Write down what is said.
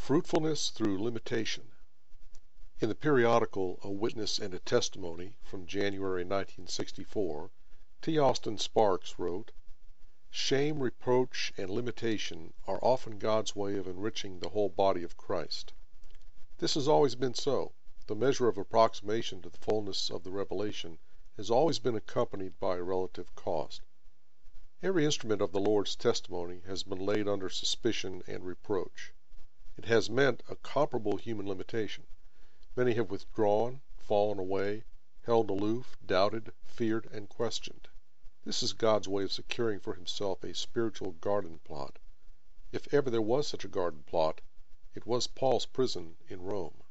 Fruitfulness Through Limitation. In the periodical A Witness and a Testimony from January 1964, T. Austin Sparks wrote, "Shame, reproach, and limitation are often God's way of enriching the whole body of Christ. This has always been so. The measure of approximation to the fullness of the revelation has always been accompanied by a relative cost. Every instrument of the Lord's testimony has been laid under suspicion and reproach. It has meant a comparable human limitation. Many have withdrawn, fallen away, held aloof, doubted, feared, and questioned. This is God's way of securing for himself a spiritual garden plot. If ever there was such a garden plot, it was Paul's prison in Rome.